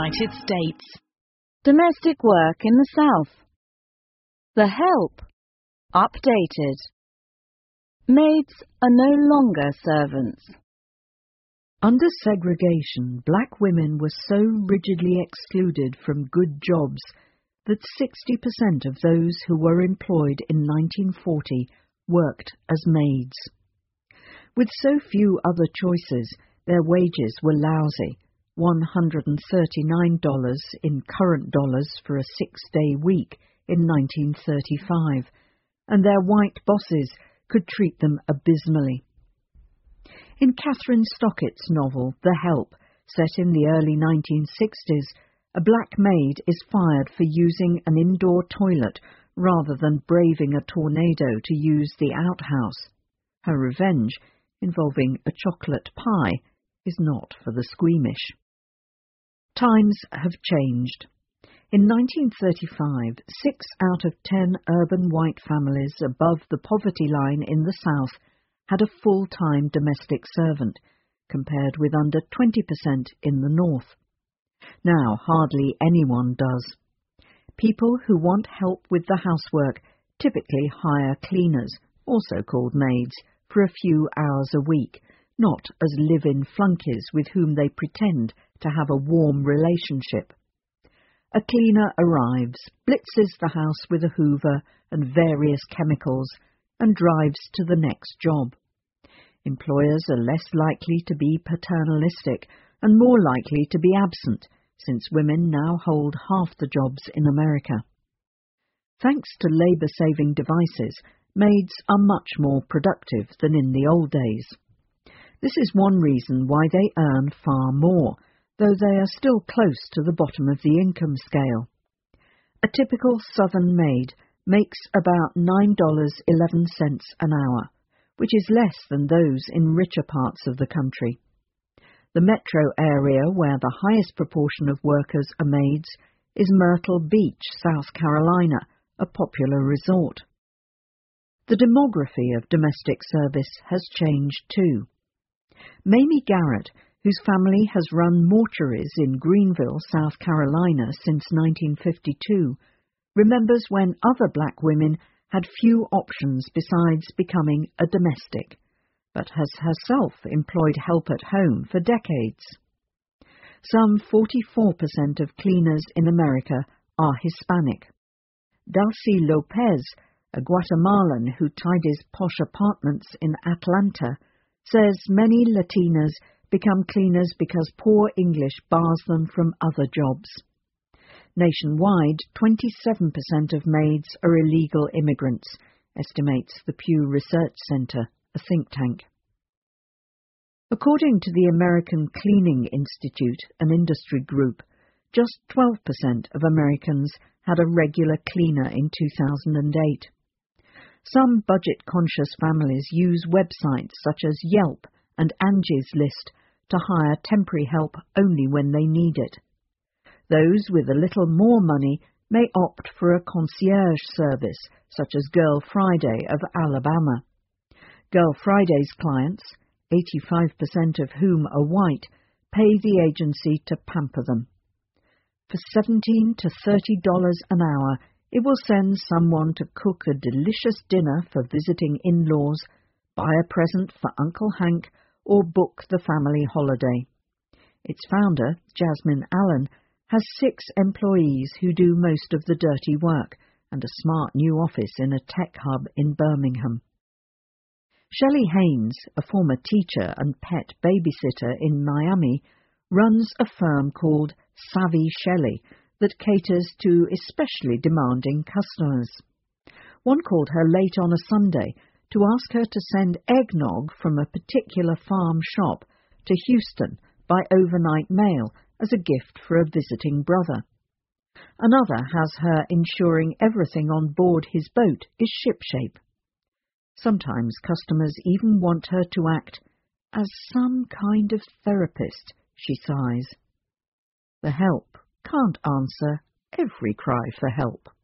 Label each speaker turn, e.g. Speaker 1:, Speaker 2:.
Speaker 1: United States.
Speaker 2: Domestic work in the South. The Help. Updated. Maids are no longer servants.
Speaker 3: Under segregation, black women were so rigidly excluded from good jobs that 60% of those who were employed in 1940 worked as maids. With so few other choices, their wages were lousy, $139 in current dollars for a 6-day week in 1935, and their white bosses could treat them abysmally. In Catherine Stockett's novel, The Help, set in the early 1960s, a black maid is fired for using an indoor toilet rather than braving a tornado to use the outhouse. Her revenge, involving a chocolate pie, is not for the squeamish. Times have changed. In 1935, 6 out of 10 urban white families above the poverty line in the South had a full-time domestic servant, compared with under 20% in the North. Now hardly anyone does. People who want help with the housework typically hire cleaners, also called maids, for a few hours a week, not as live-in flunkies with whom they pretend to have a warm relationship. A cleaner arrives, blitzes the house with a hoover and various chemicals, and drives to the next job. Employers are less likely to be paternalistic and more likely to be absent, since women now hold half the jobs in America. Thanks to labour-saving devices, maids are much more productive than in the old days. This is one reason why they earn far more, though they are still close to the bottom of the income scale. A typical Southern maid makes about $9.11 an hour, which is less than those in richer parts of the country. The metro area where the highest proportion of workers are maids is Myrtle Beach, South Carolina, a popular resort. The demography of domestic service has changed too. Mamie Garrett, whose family has run mortuaries in Greenville, South Carolina since 1952, remembers when other black women had few options besides becoming a domestic, but has herself employed help at home for decades. Some 44% of cleaners in America are Hispanic. Darcy Lopez, a Guatemalan who tidies posh apartments in Atlanta, says many Latinas become cleaners because poor English bars them from other jobs. Nationwide, 27% of maids are illegal immigrants, estimates the Pew Research Center, a think tank. According to the American Cleaning Institute, an industry group, just 12% of Americans had a regular cleaner in 2008. Some budget-conscious families use websites such as Yelp and Angie's List to hire temporary help only when they need it. Those with a little more money may opt for a concierge service, such as Girl Friday of Alabama. Girl Friday's clients, 85% of whom are white, pay the agency to pamper them. For $17 to $30 an hour, it will send someone to cook a delicious dinner for visiting in-laws, buy a present for Uncle Hank, or book the family holiday. Its founder, Jasmine Allen, has 6 employees who do most of the dirty work and a smart new office in a tech hub in Birmingham. Shelley Haynes, a former teacher and pet babysitter in Miami, runs a firm called Savvy Shelley that caters to especially demanding customers. One called her late on a Sunday to ask her to send eggnog from a particular farm shop to Houston by overnight mail as a gift for a visiting brother. Another has her ensuring everything on board his boat is shipshape. Sometimes customers even want her to act as some kind of therapist, she sighs. The Help can't answer every cry for help.